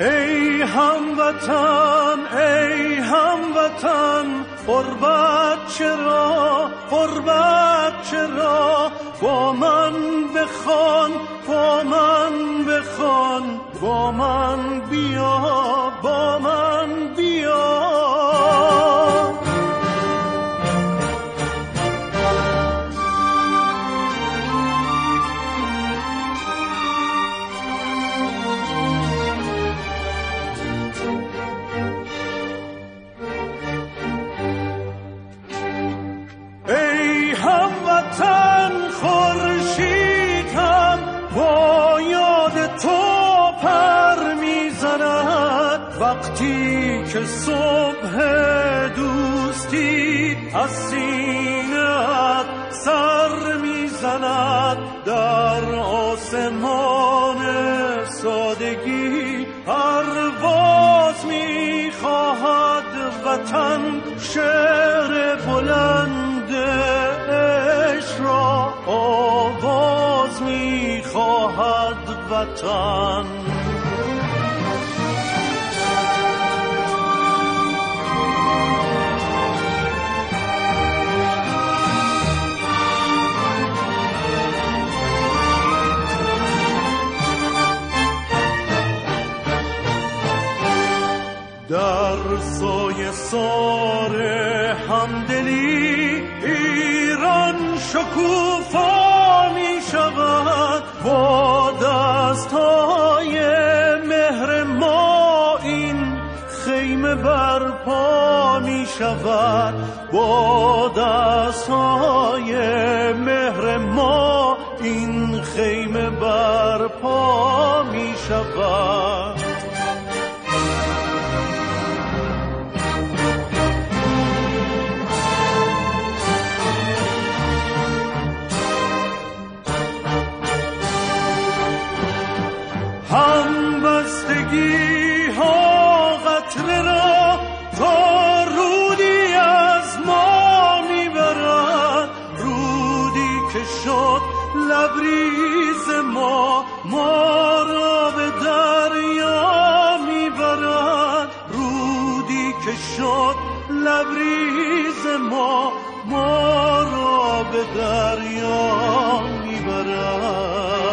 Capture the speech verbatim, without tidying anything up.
ای هموطن ای هموطن غربت چرا غربت چرا با من بخوان با من بخوان با من بیا با من بیا خورشیدم با یاد تو پر میزند وقتی که صبح دوستی از سینه‌ات سر میزند در آسمان سادگی پرواز میخواهد وطن شعر بلند عشق را آواز میخواهد وطن در سایه سار همدلی ایران شکوفا می شود با دستهای مهر ما این خیمه برپا می شود با دستهای مهر ما این خیمه برپا می شود همبستگی ها قطره را تا رودی از ما میبرد رودی که شد لبریز ما ما را به دریا میبرد رودی که شد لبریز ما ما را به دریا میبرد